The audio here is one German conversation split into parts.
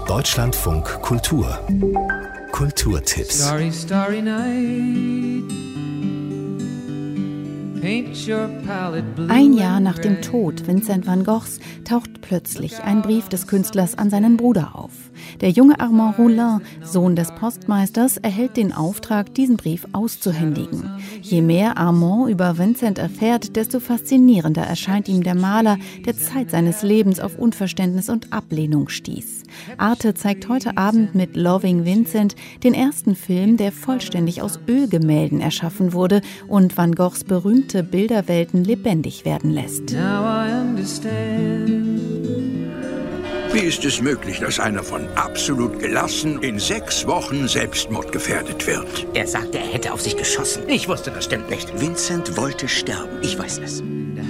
Deutschlandfunk Kultur. Kulturtipps. Starry, starry night. Ein Jahr nach dem Tod Vincent van Goghs taucht plötzlich ein Brief des Künstlers an seinen Bruder auf. Der junge Armand Rollin, Sohn des Postmeisters, erhält den Auftrag, diesen Brief auszuhändigen. Je mehr Armand über Vincent erfährt, desto faszinierender erscheint ihm der Maler, der Zeit seines Lebens auf Unverständnis und Ablehnung stieß. Arte zeigt heute Abend mit Loving Vincent den ersten Film, der vollständig aus Ölgemälden erschaffen wurde und Van Goghs berühmte Bilderwelten lebendig werden lässt. Wie ist es möglich, dass einer von absolut gelassen in 6 Wochen selbstmordgefährdet wird? Er sagte, er hätte auf sich geschossen. Ich wusste, das stimmt nicht. Vincent wollte sterben, ich weiß es.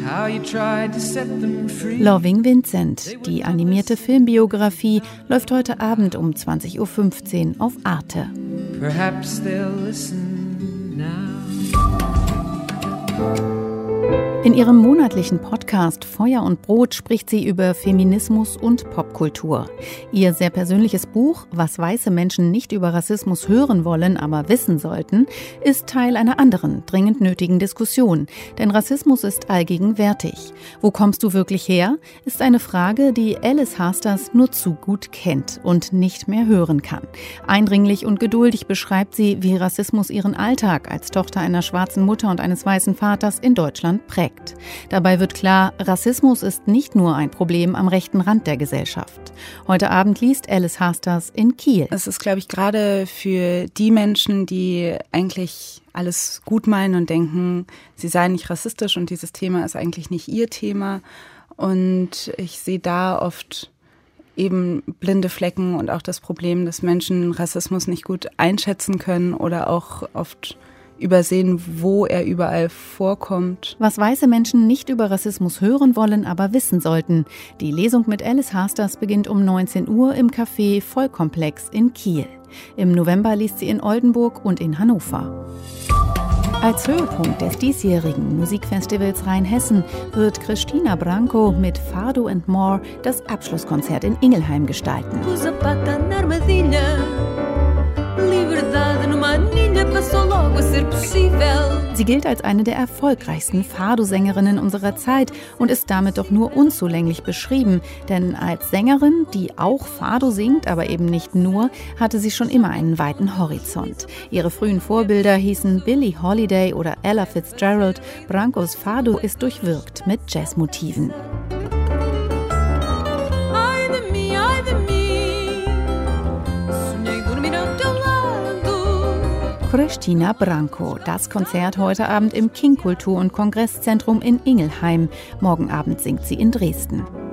Loving Vincent, die animierte Filmbiografie, läuft heute Abend um 20.15 Uhr auf Arte. Perhaps they'll listen now. In ihrem monatlichen Podcast Feuer und Brot spricht sie über Feminismus und Popkultur. Ihr sehr persönliches Buch, was weiße Menschen nicht über Rassismus hören wollen, aber wissen sollten, ist Teil einer anderen, dringend nötigen Diskussion. Denn Rassismus ist allgegenwärtig. Wo kommst du wirklich her? Ist eine Frage, die Alice Hasters nur zu gut kennt und nicht mehr hören kann. Eindringlich und geduldig beschreibt sie, wie Rassismus ihren Alltag als Tochter einer schwarzen Mutter und eines weißen Vaters in Deutschland prägt. Dabei wird klar, Rassismus ist nicht nur ein Problem am rechten Rand der Gesellschaft. Heute Abend liest Alice Hasters in Kiel. Es ist, glaube ich, gerade für die Menschen, die eigentlich alles gut meinen und denken, sie seien nicht rassistisch und dieses Thema ist eigentlich nicht ihr Thema. Und ich sehe da oft eben blinde Flecken und auch das Problem, dass Menschen Rassismus nicht gut einschätzen können oder auch oft übersehen, wo er überall vorkommt. Was weiße Menschen nicht über Rassismus hören wollen, aber wissen sollten. Die Lesung mit Alice Hasters beginnt um 19 Uhr im Café Vollkomplex in Kiel. Im November liest sie in Oldenburg und in Hannover. Als Höhepunkt des diesjährigen Musikfestivals Rheinhessen wird Cristina Branco mit Fado and More das Abschlusskonzert in Ingelheim gestalten. Sie gilt als eine der erfolgreichsten Fado-Sängerinnen unserer Zeit und ist damit doch nur unzulänglich beschrieben. Denn als Sängerin, die auch Fado singt, aber eben nicht nur, hatte sie schon immer einen weiten Horizont. Ihre frühen Vorbilder hießen Billie Holiday oder Ella Fitzgerald. Brancos Fado ist durchwirkt mit Jazzmotiven. Cristina Branco. Das Konzert heute Abend im King Kultur- und Kongresszentrum in Ingelheim. Morgen Abend singt sie in Dresden.